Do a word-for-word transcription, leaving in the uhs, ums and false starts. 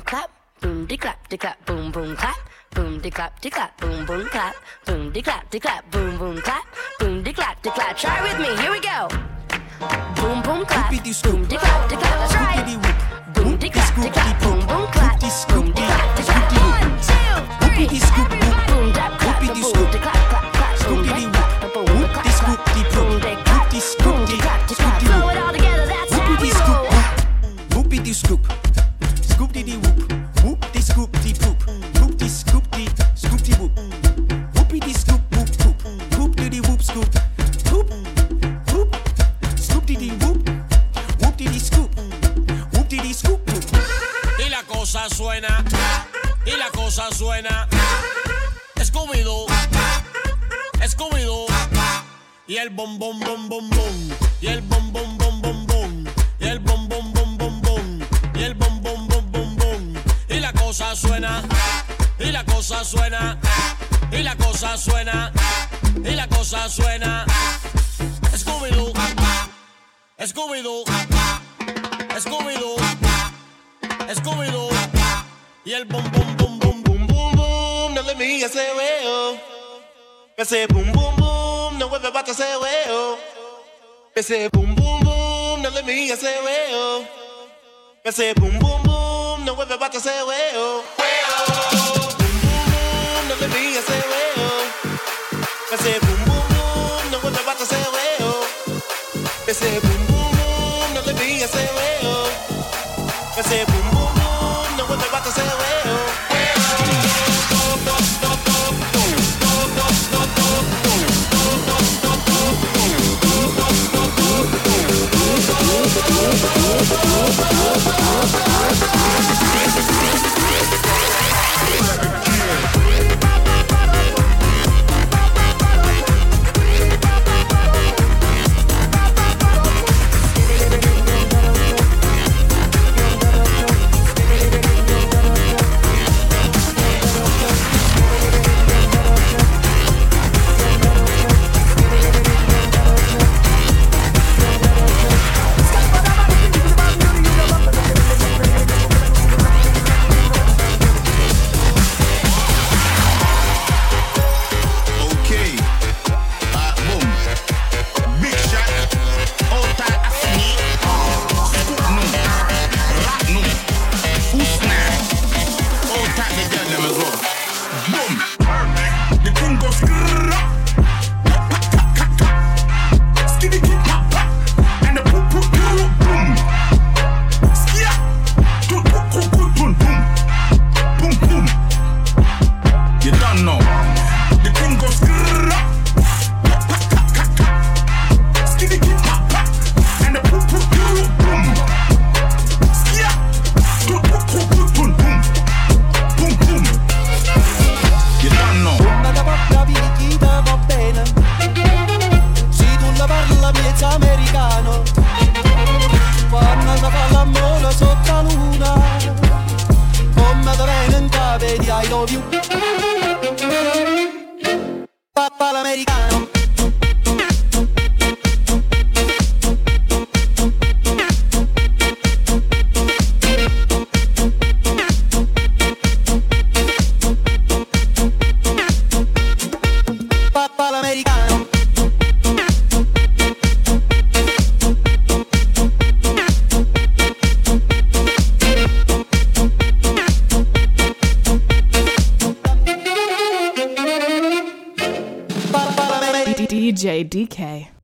clap, boom de clap de clap, boom boom clap, boom de clap de clap, boom boom clap, boom de clap de clap, boom boom clap, boom de clap de clap. Try with me, here we go. Boom boom clap, boom de clap de clap. That's right. Boom de clap de clap, boom boom clap, boom de clap de clap. One two three, boom de clap, boom de clap clap clap, boom de clap, boom de clap clap, boom de clap, boom de clap de clap. Throw it all together, that's how we roll. Whoopity scoop, scoop dee dee whoop, whoop dee scoop dee poop, whoop dee scoop dee scoop dee whoop, whoopity scoop whoop whoop, whoop dee dee whoop scoop, whoop whoop, scoop dee dee whoop, whoop dee dee scoop, whoop dee dee scoop whoop. Y la cosa suena, y la cosa suena. Scooby-Doo, Scooby-Doo, y el bom bom bom bom bom, y el bom bom bom bom bom, y el bom bom bom bom bom, y el bom bom bom bom bom. Y la cosa suena, y la cosa suena, y la cosa suena, y la cosa suena. Scooby-Doo, Scooby-Doo, Scooby-Doo, Scooby-Doo, y el bom bom bom bom bom bom bom. No le me ese huevo, ese boom boom boom, no vuelve bata ese huevo, ese boom boom boom, no le me ese huevo, ese boom boom boom, no vuelve bata ese huevo, huevo, boom boom boom, no le me ese huevo, ese boom boom boom, no vuelve bata ese huevo, ese boom boom boom, no le me ese huevo, ese boom boom boom, no vuelve bata ese huevo. D J D K.